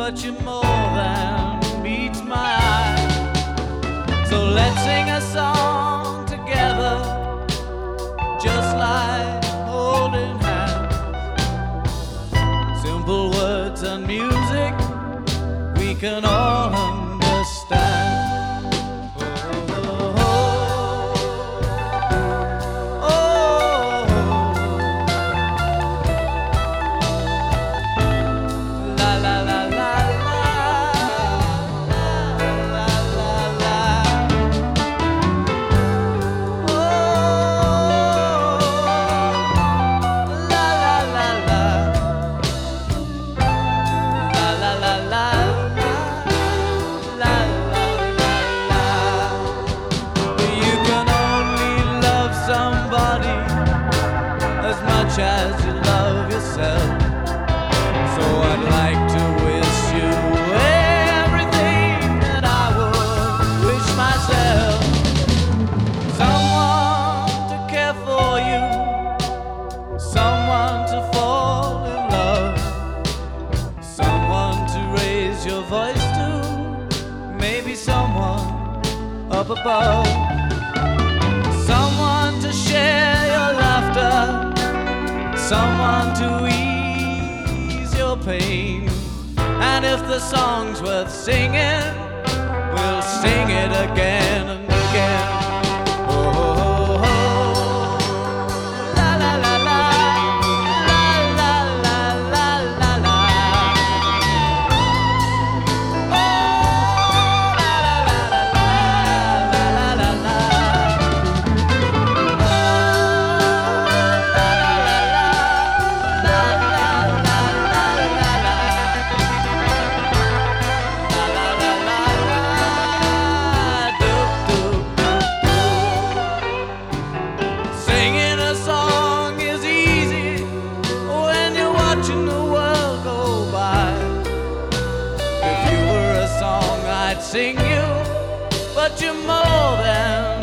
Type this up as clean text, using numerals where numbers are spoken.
but you're more than meets my eye. So let's sing a song together, just like holding hands. Simple words and music we can all understand. As you love yourself, so I'd like to wish you everything that I would wish myself. Someone to care for you, someone to fall in love, someone to raise your voice to, maybe someone up above, someone to share your laughter, someone to ease your pain. And if the song's worth singing, we'll sing it again and again. Oh, oh, oh. La la la la, la la la la la la. Oh, la la la la la la la. Singing a song is easy when you're watching the world go by. If you were a song, I'd sing you, but you're more than